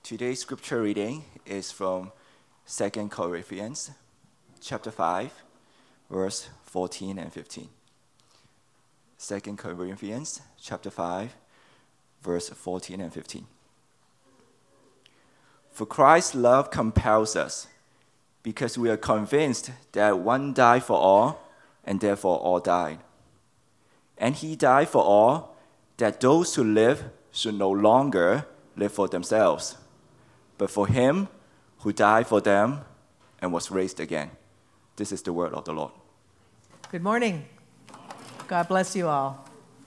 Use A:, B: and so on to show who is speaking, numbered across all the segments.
A: Today's scripture reading is from 2 Corinthians chapter 5, verse 14 and 15. 2 Corinthians chapter 5, verse 14 and 15. For Christ's love compels us, because we are convinced that one died for all, and therefore all died. And he died for all, that those who live should no longer live for themselves, but for him who died for them and was raised again. This is the word of the Lord.
B: Good morning. God bless you all.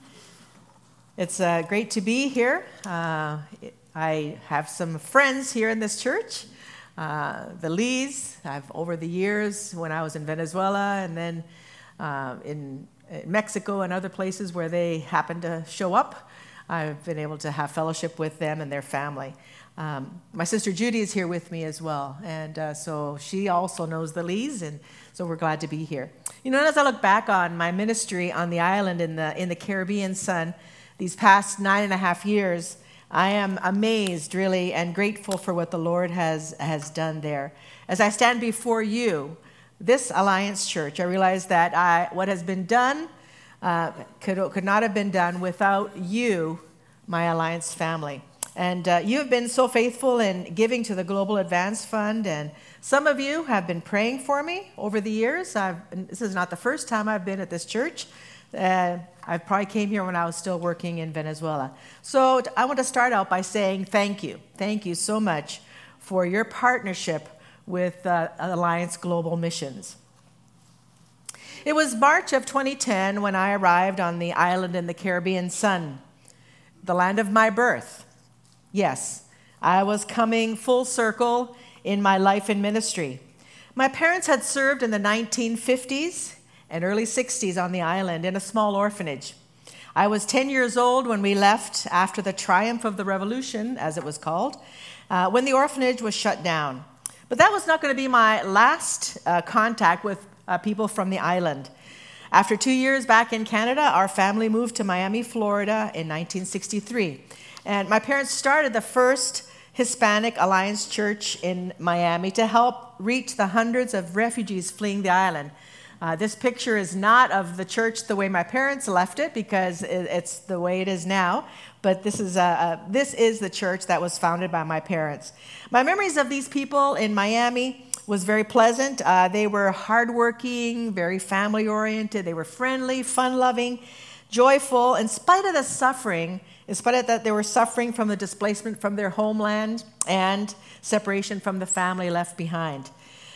B: It's great to be here. I have some friends here in this church, the Lees. Over the years, when I was in Venezuela and then in Mexico and other places where they happened to show up, I've been able to have fellowship with them and their family. My sister Judy is here with me as well, and so she also knows the Lees, and so we're glad to be here. You know, as I look back on my ministry on the island in the Caribbean sun, these past 9.5 years, I am amazed, really, and grateful for what the Lord has done there. As I stand before you, this Alliance Church, I realize that what has been done could not have been done without you, my Alliance family. And you have been so faithful in giving to the Global Advance Fund, and some of you have been praying for me over the years. This is not the first time I've been at this church. I probably came here when I was still working in Venezuela. So I want to start out by saying thank you. Thank you so much for your partnership with Alliance Global Missions. It was March of 2010 when I arrived on the island in the Caribbean sun, the land of my birth. Yes, I was coming full circle in my life and ministry. My parents had served in the 1950s and early 60s on the island in a small orphanage. I was 10 years old when we left after the triumph of the revolution, as it was called, when the orphanage was shut down. But that was not going to be my last contact with people from the island. After 2 years back in Canada, our family moved to Miami, Florida in 1963. And my parents started the first Hispanic Alliance Church in Miami to help reach the hundreds of refugees fleeing the island. This picture is not of the church the way my parents left it, because it's the way it is now. But this is the church that was founded by my parents. My memories of these people in Miami was very pleasant. They were hardworking, very family-oriented. They were friendly, fun-loving, joyful, in spite of the suffering. In spite of that, they were suffering from the displacement from their homeland and separation from the family left behind.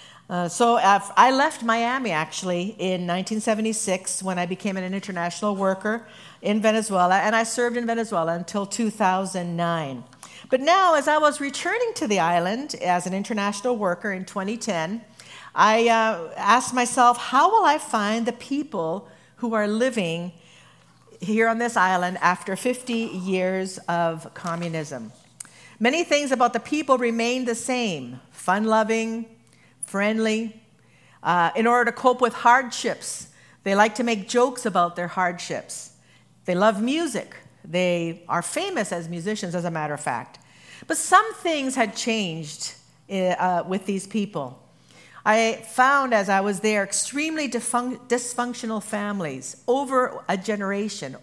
B: So I left Miami, actually, in 1976 when I became an international worker in Venezuela, and I served in Venezuela until 2009. But now, as I was returning to the island as an international worker in 2010, I asked myself, how will I find the people who are living here on this island after 50 years of communism? Many things about the people remain the same: fun-loving, friendly. In order to cope with hardships, they like to make jokes about their hardships. They love music. They are famous as musicians, as a matter of fact. But some things had changed with these people. I found, as I was there, extremely dysfunctional families over a generation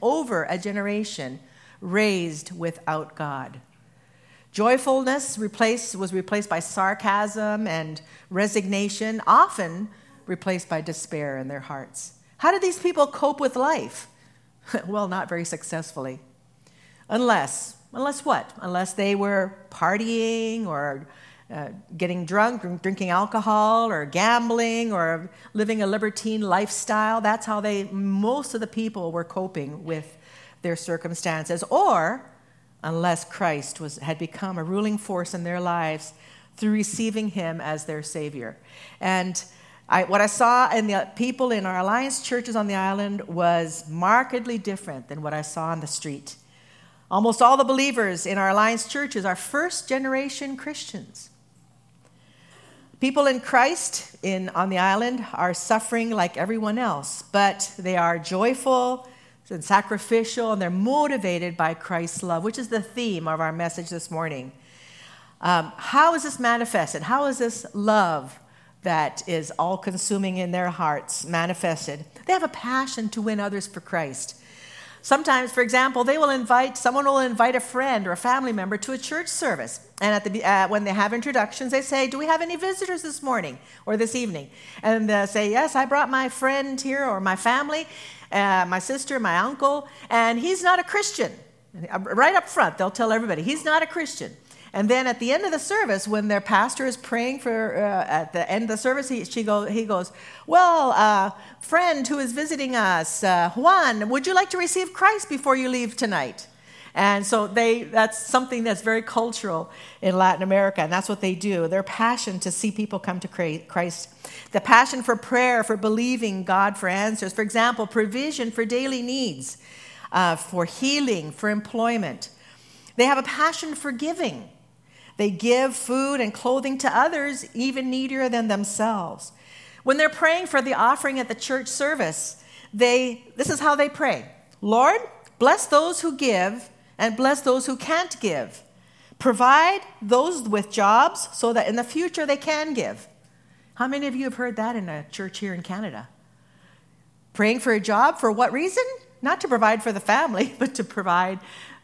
B: raised without God. Joyfulness was replaced by sarcasm and resignation, often replaced by despair in their hearts. How did these people cope with life? Well, not very successfully. Unless what? Unless they were partying or getting drunk, drinking alcohol, or gambling, or living a libertine lifestyle. That's how most of the people were coping with their circumstances. Or unless Christ had become a ruling force in their lives through receiving him as their Savior. And what I saw in the people in our Alliance churches on the island was markedly different than what I saw on the street. Almost all the believers in our Alliance churches are first-generation Christians. People in Christ on the island are suffering like everyone else, but they are joyful and sacrificial, and they're motivated by Christ's love, which is the theme of our message this morning. How is this manifested? How is this love that is all-consuming in their hearts manifested? They have a passion to win others for Christ. Sometimes, for example, someone will invite a friend or a family member to a church service. And when they have introductions, they say, do we have any visitors this morning or this evening? And they say, yes, I brought my friend here or my family, my sister, my uncle, and he's not a Christian. Right up front, they'll tell everybody, he's not a Christian. And then at the end of the service, when their pastor is praying for, at the end of the service, he goes, well, friend who is visiting us, Juan, would you like to receive Christ before you leave tonight? And so that's something that's very cultural in Latin America, and that's what they do. Their passion to see people come to Christ. The passion for prayer, for believing God for answers. For example, provision for daily needs, for healing, for employment. They have a passion for giving. They give food and clothing to others even needier than themselves. When they're praying for the offering at the church service, this is how they pray. Lord, bless those who give and bless those who can't give. Provide those with jobs so that in the future they can give. How many of you have heard that in a church here in Canada? Praying for a job, for what reason? Not to provide for the family, but to provide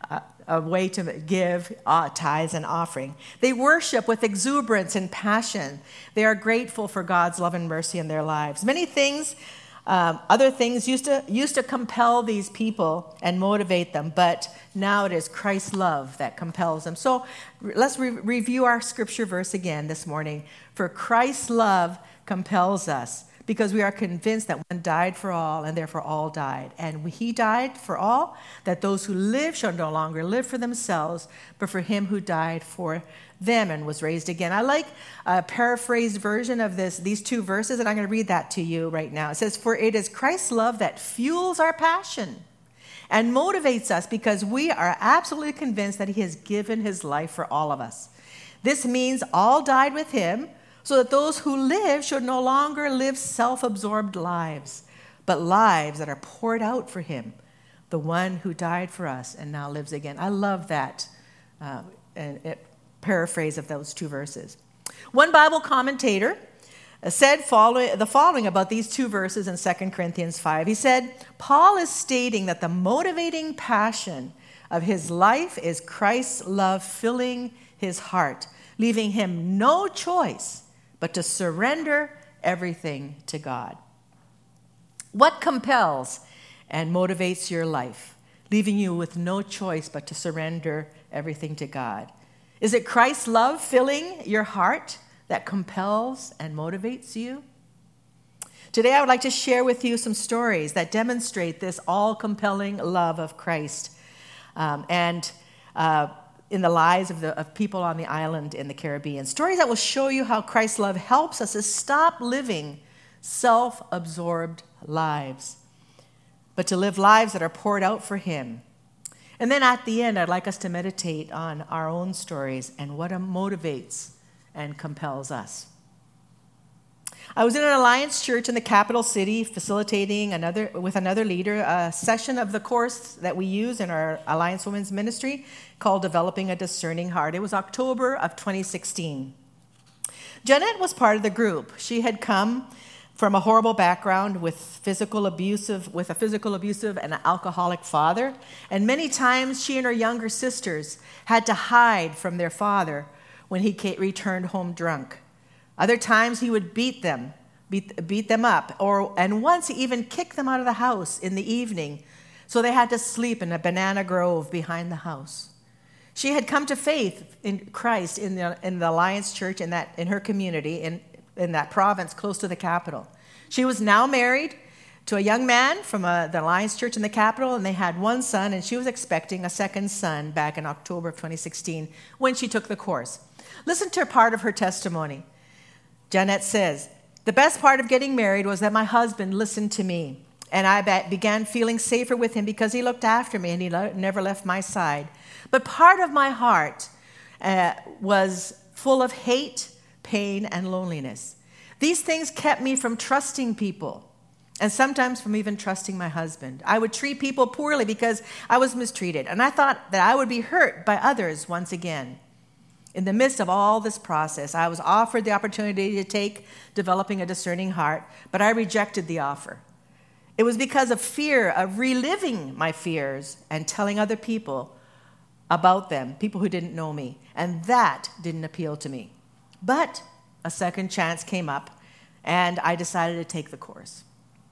B: a way to give tithes and offering. They worship with exuberance and passion. They are grateful for God's love and mercy in their lives. Many things, other things used to compel these people and motivate them, but now it is Christ's love that compels them. So let's review our scripture verse again this morning. For Christ's love compels us, because we are convinced that one died for all, and therefore all died. And he died for all, that those who live shall no longer live for themselves, but for him who died for them and was raised again. I like a paraphrased version of these two verses, and I'm going to read that to you right now. It says, for it is Christ's love that fuels our passion and motivates us, because we are absolutely convinced that he has given his life for all of us. This means all died with him, so that those who live should no longer live self-absorbed lives, but lives that are poured out for him, the one who died for us and now lives again. I love that paraphrase of those two verses. One Bible commentator said the following about these two verses in 2 Corinthians 5. He said, Paul is stating that the motivating passion of his life is Christ's love filling his heart, leaving him no choice but to surrender everything to God. What compels and motivates your life, leaving you with no choice but to surrender everything to God? Is it Christ's love filling your heart that compels and motivates you? Today I would like to share with you some stories that demonstrate this all-compelling love of Christ in the lives of people on the island in the Caribbean. Stories that will show you how Christ's love helps us to stop living self-absorbed lives, but to live lives that are poured out for him. And then at the end, I'd like us to meditate on our own stories and what motivates and compels us. I was in an Alliance church in the capital city facilitating with another leader a session of the course that we use in our Alliance Women's Ministry called Developing a Discerning Heart. It was October of 2016. Jeanette was part of the group. She had come from a horrible background with a physical abusive and alcoholic father, and many times she and her younger sisters had to hide from their father when he returned home drunk. Other times he would beat them up, and once he even kicked them out of the house in the evening, so they had to sleep in a banana grove behind the house. She had come to faith in Christ in the Alliance Church in her community in that province close to the capital. She was now married to a young man from the Alliance Church in the capital, and they had one son, and she was expecting a second son back in October of 2016 when she took the course. Listen to part of her testimony. Jeanette says, the best part of getting married was that my husband listened to me, and I began feeling safer with him because he looked after me and he never left my side. But part of my heart was full of hate, pain, and loneliness. These things kept me from trusting people, and sometimes from even trusting my husband. I would treat people poorly because I was mistreated, and I thought that I would be hurt by others once again. In the midst of all this process, I was offered the opportunity to take Developing a Discerning Heart, but I rejected the offer. It was because of fear of reliving my fears and telling other people about them, people who didn't know me, and that didn't appeal to me. But a second chance came up, and I decided to take the course.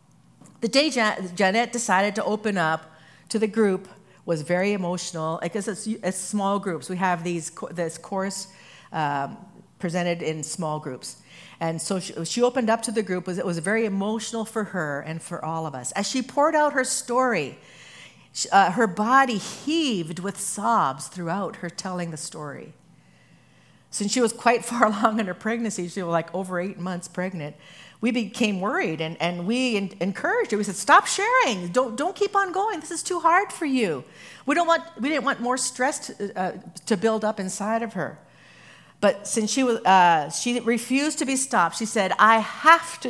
B: The day Jeanette decided to open up to the group was very emotional, because it's small groups. We have this course presented in small groups. And so she opened up to the group. It was very emotional for her and for all of us. As she poured out her story, her body heaved with sobs throughout her telling the story. Since she was quite far along in her pregnancy, she was like over 8 months pregnant, we became worried, and we encouraged her. We said, stop sharing. Don't keep on going. This is too hard for you. We didn't want more stress to build up inside of her. But since she refused to be stopped, she said, I have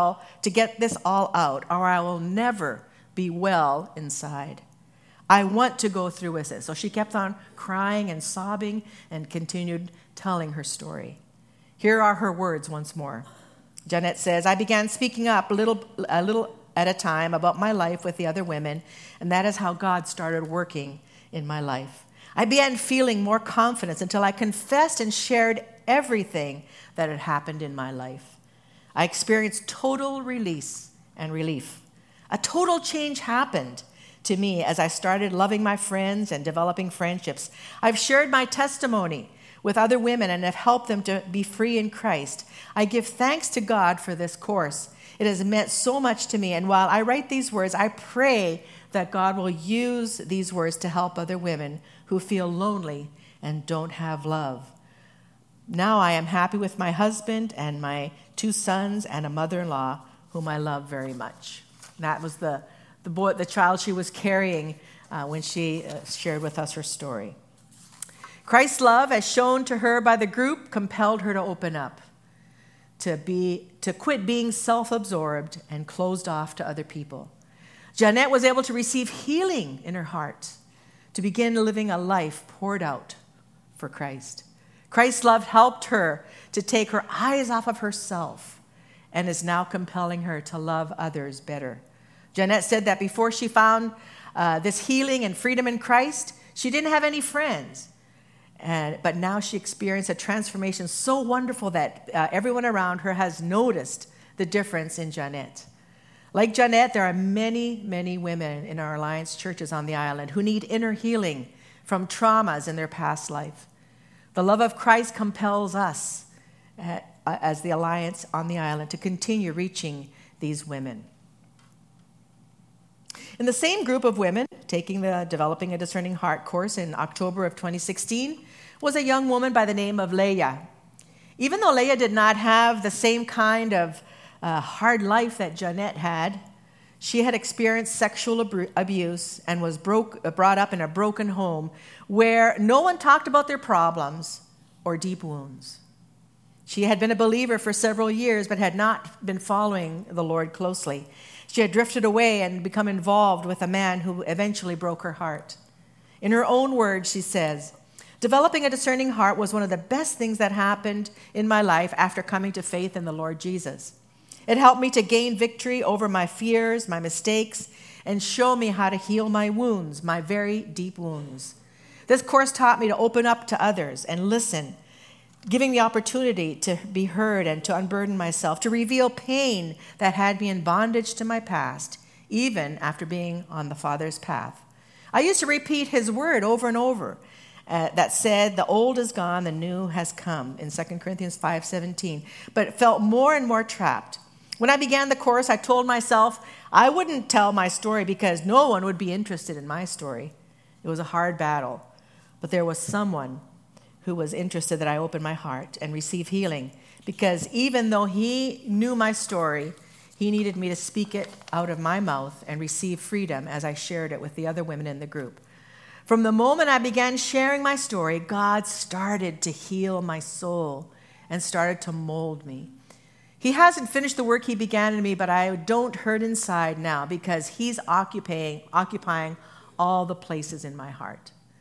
B: to get this all out, or I will never be well inside. I want to go through with it. So she kept on crying and sobbing and continued telling her story. Here are her words once more. Jeanette says, I began speaking up a little at a time about my life with the other women, and that is how God started working in my life. I began feeling more confidence until I confessed and shared everything that had happened in my life. I experienced total release and relief. A total change happened to me as I started loving my friends and developing friendships. I've shared my testimony with other women and have helped them to be free in Christ. I give thanks to God for this course. It has meant so much to me. And while I write these words, I pray that God will use these words to help other women who feel lonely and don't have love. Now I am happy with my husband and my 2 sons and a mother-in-law whom I love very much. And that was the child she was carrying when she shared with us her story. Christ's love, as shown to her by the group, compelled her to open up, to quit being self-absorbed and closed off to other people. Jeanette was able to receive healing in her heart, to begin living a life poured out for Christ. Christ's love helped her to take her eyes off of herself and is now compelling her to love others better. Jeanette said that before she found this healing and freedom in Christ, she didn't have any friends. But now she experienced a transformation so wonderful that everyone around her has noticed the difference in Jeanette. Like Jeanette, there are many, many women in our Alliance churches on the island who need inner healing from traumas in their past life. The love of Christ compels us as the Alliance on the island to continue reaching these women. In the same group of women taking the Developing a Discerning Heart course in October of 2016 was a young woman by the name of Leah. Even though Leah did not have the same kind of hard life that Jeanette had, she had experienced sexual abuse and was brought up in a broken home where no one talked about their problems or deep wounds. She had been a believer for several years but had not been following the Lord closely. She had drifted away and become involved with a man who eventually broke her heart. In her own words, she says, Developing a Discerning Heart was one of the best things that happened in my life after coming to faith in the Lord Jesus. It helped me to gain victory over my fears, my mistakes, and show me how to heal my wounds, my very deep wounds. This course taught me to open up to others and listen, giving the opportunity to be heard and to unburden myself, to reveal pain that had me in bondage to my past, even after being on the Father's path. I used to repeat his word over and over that said, the old is gone, the new has come, in 2 Corinthians 5:17, but felt more and more trapped. When I began the course, I told myself I wouldn't tell my story because no one would be interested in my story. It was a hard battle, but there was someone who was interested that I open my heart and receive healing, because even though he knew my story, he needed me to speak it out of my mouth and receive freedom as I shared it with the other women in the group. From the moment I began sharing my story, God started to heal my soul and started to mold me. He hasn't finished the work he began in me, but I don't hurt inside now because he's occupying all the places in my heart.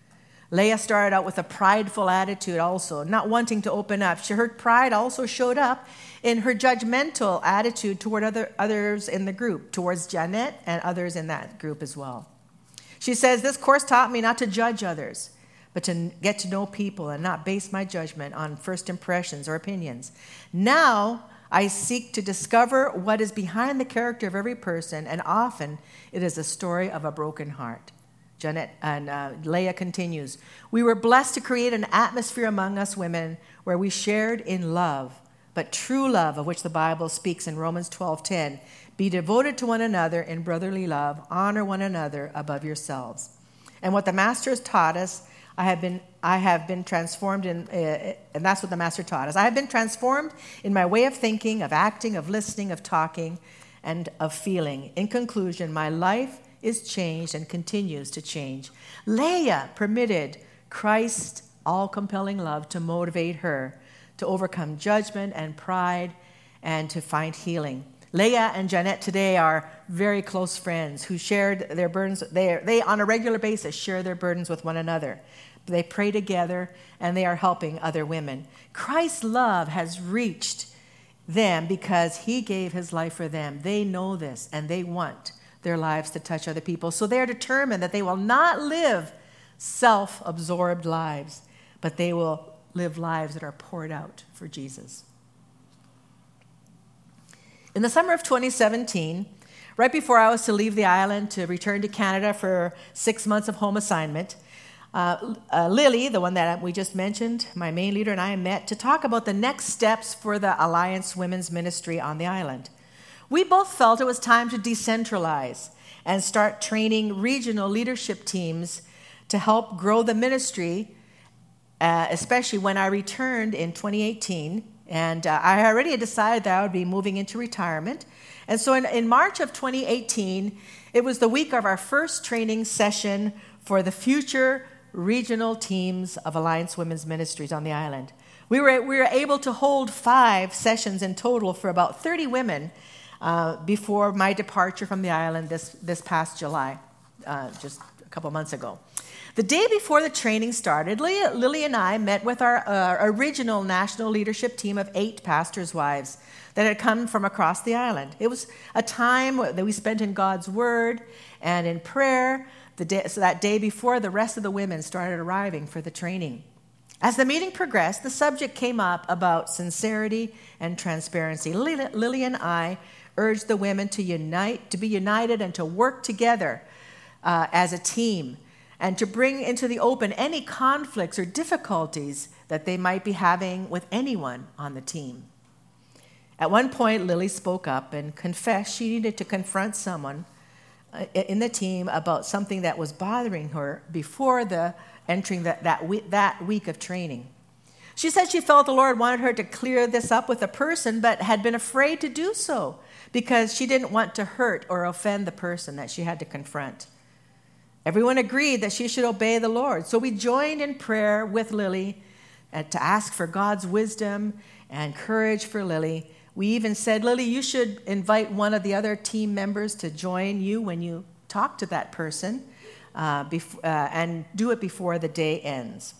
B: Leah started out with a prideful attitude also, not wanting to open up. Her pride also showed up in her judgmental attitude toward others in the group, towards Jeanette and others in that group as well. She says, "This course taught me not to judge others, but to get to know people and not base my judgment on first impressions or opinions. Now I seek to discover what is behind the character of every person, and often it is a story of a broken heart." Jeanette and Leah continues, "We were blessed to create an atmosphere among us women where we shared in love, but true love, of which the Bible speaks in Romans 12:10, be devoted to one another in brotherly love, honor one another above yourselves. And what the Master has taught us, I have been transformed in, and that's what the Master taught us. I have been transformed in my way of thinking, of acting, of listening, of talking, and of feeling. In conclusion, my life is changed and continues to change." Leah permitted Christ's all-compelling love to motivate her to overcome judgment and pride and to find healing. Leah and Jeanette today are very close friends who shared their burdens. They on a regular basis share their burdens with one another. They pray together and they are helping other women. Christ's love has reached them because he gave his life for them. They know this and they want their lives to touch other people. So they're determined that they will not live self-absorbed lives, but they will live lives that are poured out for Jesus. In the summer of 2017, right before I was to leave the island to return to Canada for 6 months of home assignment, Lily, the one that we just mentioned, my main leader, and I met to talk about the next steps for the Alliance Women's Ministry on the island. We both felt it was time to decentralize and start training regional leadership teams to help grow the ministry, especially when I returned in 2018. And I already had decided that I would be moving into retirement. And so in March of 2018, it was the week of our first training session for the future regional teams of Alliance Women's Ministries on the island. We were able to hold 5 sessions in total for about 30 women before my departure from the island this past July, just a couple months ago. The day before the training started, Lily and I met with our original national leadership team of 8 pastors' wives that had come from across the island. It was a time that we spent in God's Word and in prayer. So that day before, the rest of the women started arriving for the training. As the meeting progressed, the subject came up about sincerity and transparency. Lily and I urged the women to be united and to work together as a team, and to bring into the open any conflicts or difficulties that they might be having with anyone on the team. At one point, Lily spoke up and confessed she needed to confront someone in the team about something that was bothering her before entering that week of training. She said she felt the Lord wanted her to clear this up with a person, but had been afraid to do so because she didn't want to hurt or offend the person that she had to confront. Everyone agreed that she should obey the Lord. So we joined in prayer with Lily to ask for God's wisdom and courage for Lily. We even said, "Lily, you should invite one of the other team members to join you when you talk to that person and do it before the day ends."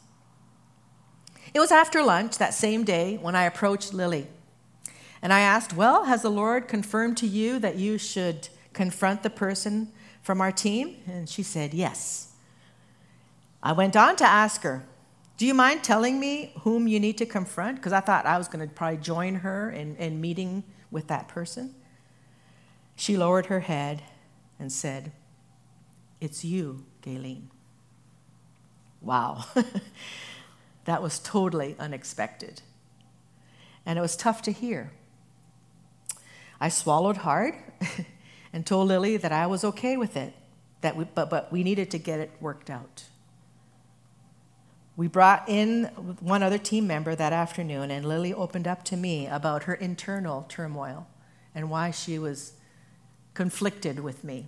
B: It was after lunch that same day when I approached Lily. And I asked, "Well, has the Lord confirmed to you that you should confront the person from our team?" And she said, "Yes." I went on to ask her, "Do you mind telling me whom you need to confront?" Because I thought I was going to probably join her in meeting with that person. She lowered her head and said, "It's you, Gayleen." Wow. That was totally unexpected. And it was tough to hear. I swallowed hard and told Lily that I was okay with it, but we needed to get it worked out. We brought in one other team member that afternoon, and Lily opened up to me about her internal turmoil and why she was conflicted with me.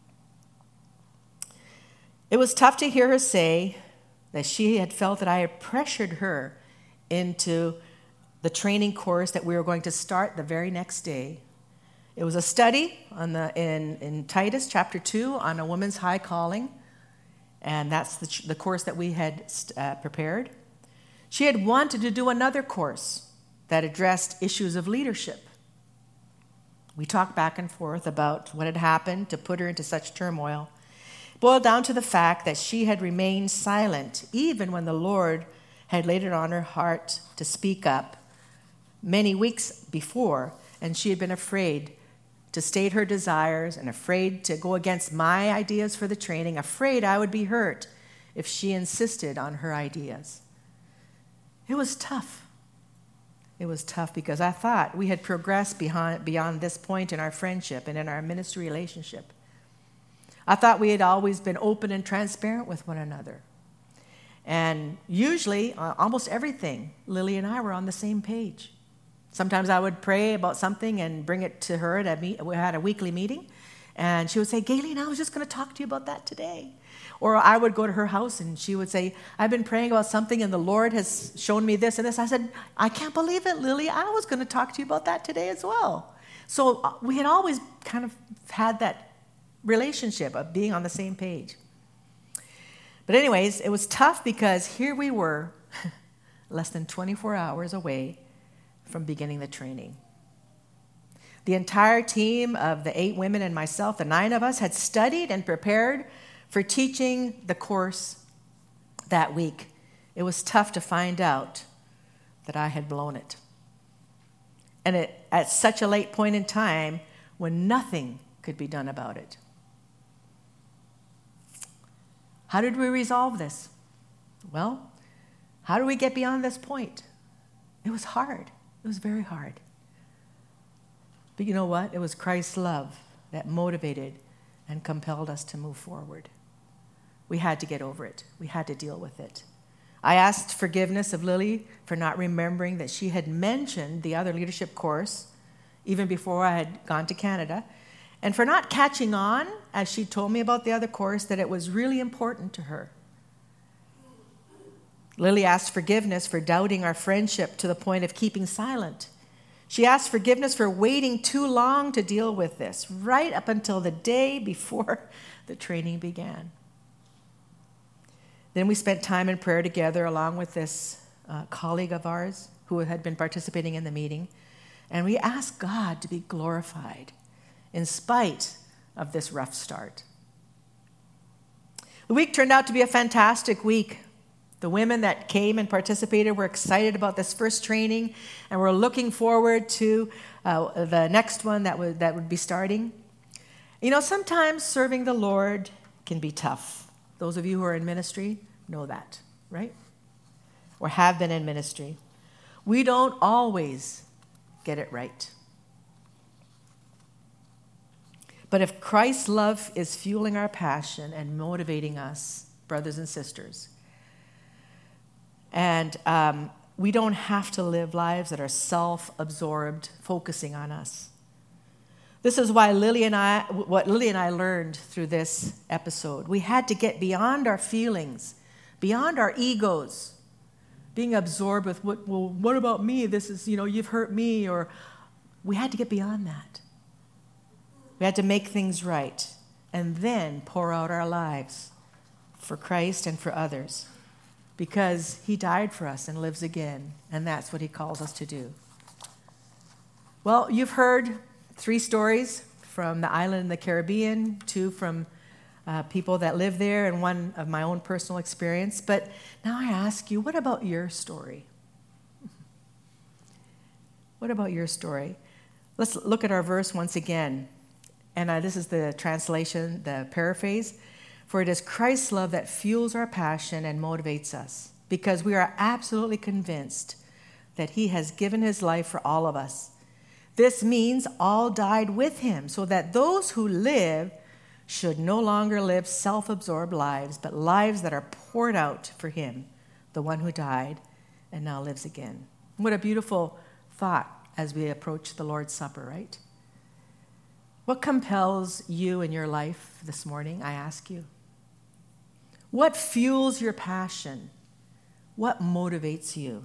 B: It was tough to hear her say that she had felt that I had pressured her into the training course that we were going to start the very next day. It was a study in Titus chapter 2 on a woman's high calling. and that's the course that we had prepared. She had wanted to do another course that addressed issues of leadership. We talked back and forth about what had happened to put her into such turmoil. It boiled down to the fact that she had remained silent even when the Lord had laid it on her heart to speak up many weeks before, and she had been afraid to state her desires and afraid to go against my ideas for the training, afraid I would be hurt if she insisted on her ideas. It was tough. It was tough because I thought we had progressed beyond this point in our friendship and in our ministry relationship. I thought we had always been open and transparent with one another. And usually, almost everything, Lily and I were on the same page. Sometimes I would pray about something and bring it to her. We had a weekly meeting, and she would say, Gayleen, I was just going to talk to you about that today. Or I would go to her house, and she would say, I've been praying about something, and the Lord has shown me this and this. I said, I can't believe it, Lily. I was going to talk to you about that today as well. So we had always kind of had that relationship of being on the same page. But anyways, it was tough because here we were, less than 24 hours away from beginning the training. The entire team of the 8 women and myself, the 9 of us, had studied and prepared for teaching the course that week. It was tough to find out that I had blown it. And at such a late point in time when nothing could be done about it. How did we resolve this? Well, how do we get beyond this point? It was hard. It was very hard. But you know what? It was Christ's love that motivated and compelled us to move forward. We had to get over it. We had to deal with it. I asked forgiveness of Lily for not remembering that she had mentioned the other leadership course even before I had gone to Canada, and for not catching on, as she told me about the other course, that it was really important to her. Lily asked forgiveness for doubting our friendship to the point of keeping silent. She asked forgiveness for waiting too long to deal with this, right up until the day before the training began. Then we spent time in prayer together along with this colleague of ours who had been participating in the meeting, and we asked God to be glorified in spite of this rough start. The week turned out to be a fantastic week. The women that came and participated were excited about this first training, and we're looking forward to the next one that would be starting. You know, sometimes serving the Lord can be tough. Those of you who are in ministry know that, right? Or have been in ministry. We don't always get it right. But if Christ's love is fueling our passion and motivating us, brothers and sisters, and we don't have to live lives that are self-absorbed, focusing on us. This is why what Lily and I learned through this episode. We had to get beyond our feelings, beyond our egos, being absorbed with what about me? This is, you've hurt me, or we had to get beyond that. We had to make things right and then pour out our lives for Christ and for others, because he died for us and lives again, and that's what he calls us to do. Well, you've heard 3 stories from the island in the Caribbean, 2 from people that live there, and 1 of my own personal experience. But now I ask you, what about your story? What about your story? Let's look at our verse once again. And this is the translation, the paraphrase. For it is Christ's love that fuels our passion and motivates us, because we are absolutely convinced that he has given his life for all of us. This means all died with him, so that those who live should no longer live self-absorbed lives, but lives that are poured out for him, the one who died and now lives again. What a beautiful thought as we approach the Lord's Supper, right? What compels you in your life this morning, I ask you? What fuels your passion? What motivates you?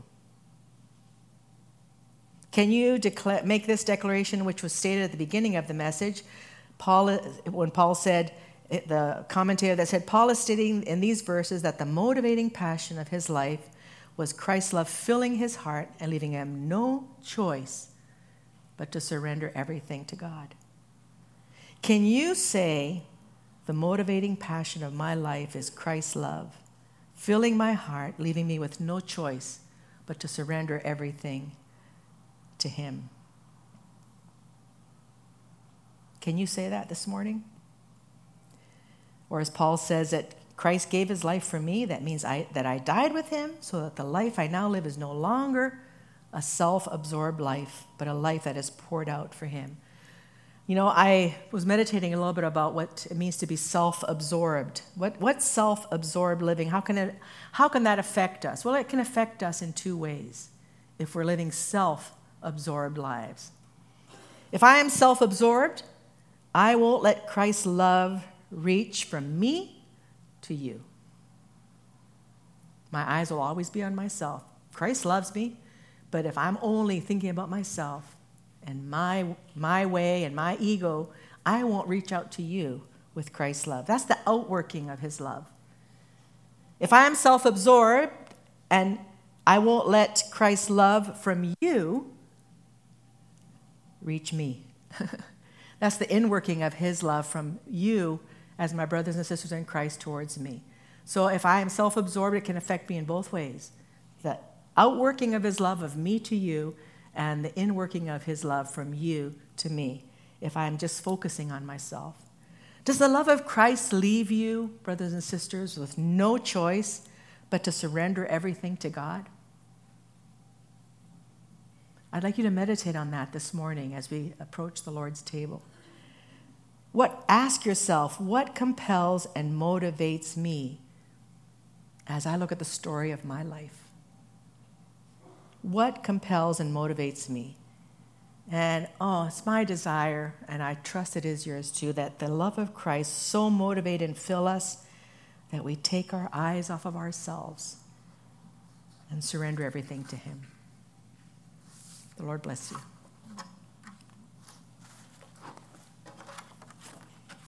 B: Can you make this declaration, which was stated at the beginning of the message? When Paul said, the commentator that said, Paul is stating in these verses that the motivating passion of his life was Christ's love filling his heart and leaving him no choice but to surrender everything to God. Can you say the motivating passion of my life is Christ's love, filling my heart, leaving me with no choice but to surrender everything to him? Can you say that this morning? Or as Paul says that Christ gave his life for me, that means that I died with him so that the life I now live is no longer a self-absorbed life, but a life that is poured out for him. You know, I was meditating a little bit about what it means to be self-absorbed. What's self-absorbed living? How can that affect us? Well, it can affect us in two ways if we're living self-absorbed lives. If I am self-absorbed, I won't let Christ's love reach from me to you. My eyes will always be on myself. Christ loves me, but if I'm only thinking about myself and my way and my ego, I won't reach out to you with Christ's love. That's the outworking of his love. If I am self-absorbed and I won't let Christ's love from you reach me. That's the inworking of his love from you as my brothers and sisters in Christ towards me. So if I am self-absorbed, it can affect me in both ways. The outworking of his love of me to you and the inworking of his love from you to me if I'm just focusing on myself. Does the love of Christ leave you, brothers and sisters, with no choice but to surrender everything to God? I'd like you to meditate on that this morning as we approach the Lord's table. Ask yourself, what compels and motivates me as I look at the story of my life? What compels and motivates me? And it's my desire, and I trust it is yours too, that the love of Christ so motivate and fill us that we take our eyes off of ourselves and surrender everything to him. The Lord bless you.